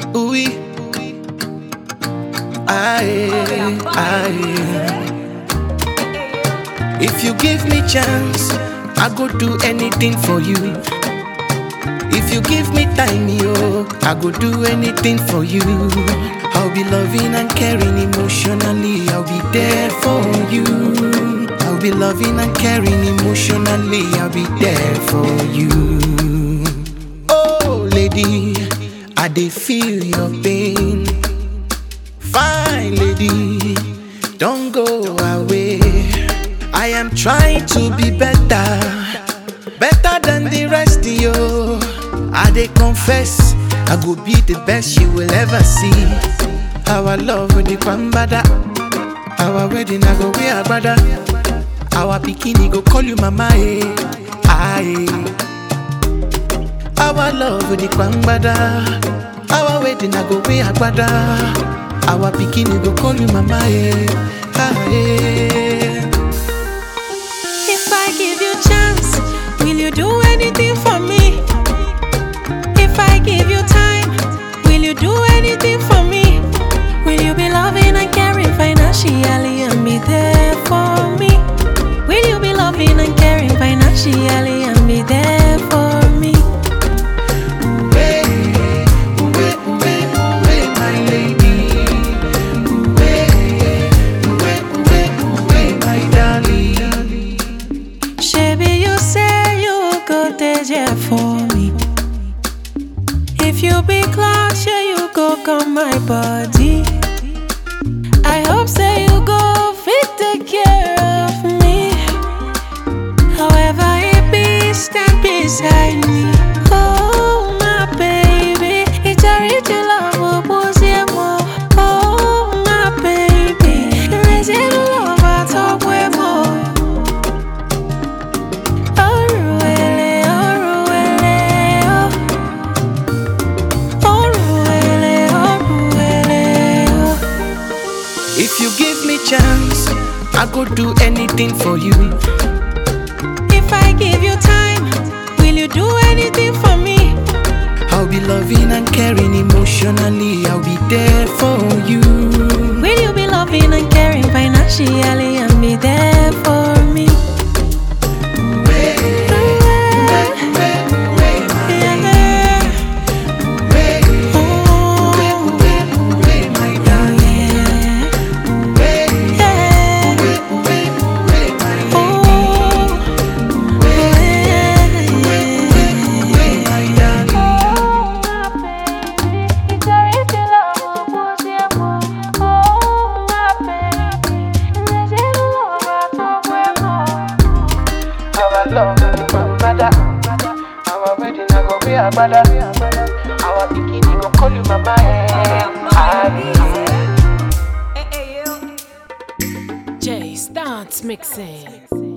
ooh, aye. If you give me chance, I go do anything for you. If you give me time, yo, I go do anything for you. I'll be loving and caring emotionally. I'll be there for you. I'll be loving and caring emotionally. I'll be there for you. Oh, lady, I dey feel your pain. Fine, lady, don't go away. I am trying to be better, better than the rest of you. I dey confess, I go be the best you will ever see. Our love with the kwambada, our wedding I go wear brother. Our bikini go call you mama, eh, aye. Our love with the kwambada, our wedding I go wear brother. Our bikini go call you mama, eh, aye. If I give you chance, will you do anything for me? If I give you time, will you do anything for me? Will you be loving and caring financially and be there for me? Will you be loving and caring financially and be there for me? My lady, my darling. Shabby, you say you go there for me. If you be clock, sure you go come my body. I hope say you go fit take care of me. However it be, stand beside me. Oh my baby, it's a rich love, oh my baby, let's get love, I talk with more. If you give me chance, I go do anything for you. If I give you time, will you do anything for me? I'll be loving and caring emotionally. I'll be there for you. Will you be loving and caring financially and be there for me? Our love with the kwambada, our wedding I go wear brother. Our bikini go call you mama, Jay starts mixing.